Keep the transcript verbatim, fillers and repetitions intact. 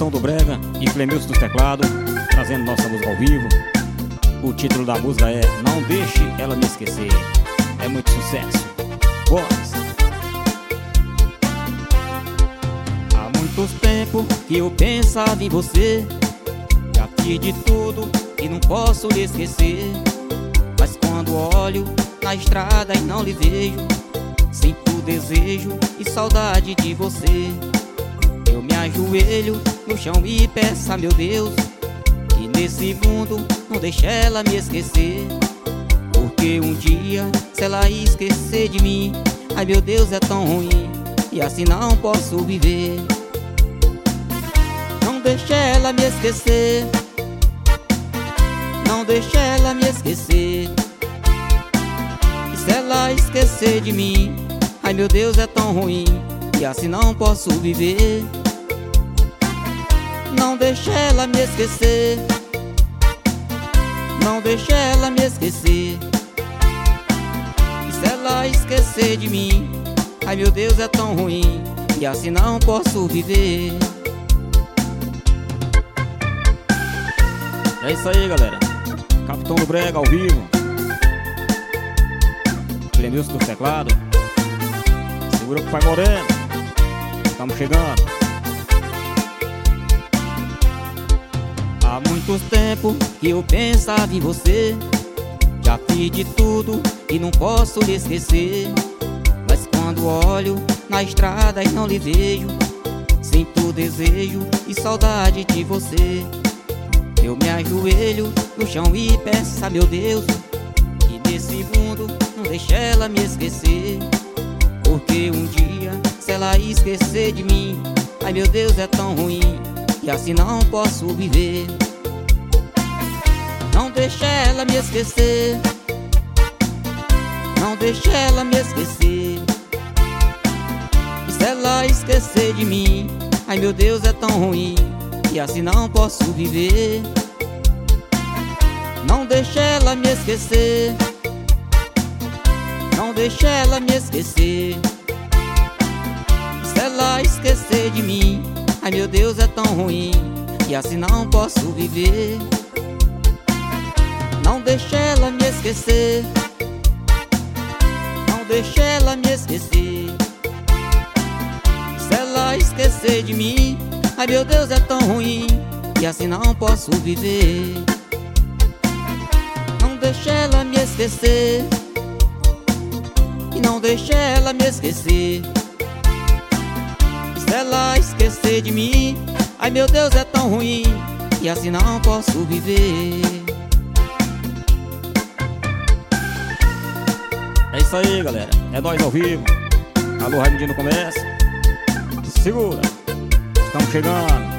Capitão do Brega e Clemilson dos teclados, trazendo nossa música ao vivo. O título da música é Não Deixe Ela Me Esquecer. É muito sucesso. Voz. Há muitos tempos que eu pensava em você, já fiz de tudo e não posso lhe esquecer. Mas quando olho na estrada e não lhe vejo, sinto desejo e saudade de você. Eu me ajoelho no chão e peço a meu Deus que nesse mundo não deixe ela me esquecer. Porque um dia, se ela esquecer de mim, ai meu Deus, é tão ruim, e assim não posso viver. Não deixe ela me esquecer, não deixe ela me esquecer. E se ela esquecer de mim, ai meu Deus, é tão ruim, e assim não posso viver. Não deixe ela me esquecer, não deixe ela me esquecer. E se ela esquecer de mim, ai meu Deus, é tão ruim, e assim não posso viver. É isso aí, galera. Capitão do Brega ao vivo, Clemilson dos teclados. Segura com o Pai Moreno. Estamos chegando. Há muitos tempos que eu pensava em você, já fiz de tudo e não posso lhe esquecer. Mas quando olho na estrada e não lhe vejo, sinto desejo e saudade de você. Eu me ajoelho no chão e peço a meu Deus que nesse mundo não deixe ela me esquecer. Porque um dia, se ela esquecer de mim, ai meu Deus, é tão ruim, e assim não posso viver. Não deixe ela me esquecer, não deixe ela me esquecer. E se ela esquecer de mim, ai meu Deus, é tão ruim, e assim não posso viver. Não deixe ela me esquecer, não deixe ela me esquecer. E se ela esquecer de mim, ai meu Deus, é tão ruim, e assim não posso viver. Não deixe ela me esquecer, não deixe ela me esquecer. Se ela esquecer de mim, ai meu Deus, é tão ruim, e assim não posso viver. Não deixe ela me esquecer, e não deixe ela me esquecer. E se ela esquecer de mim, ai meu Deus, é tão ruim, e assim não posso viver. É isso aí, galera. É nós ao vivo. Alô, Raimundinho no Comércio. Segura. Estamos chegando.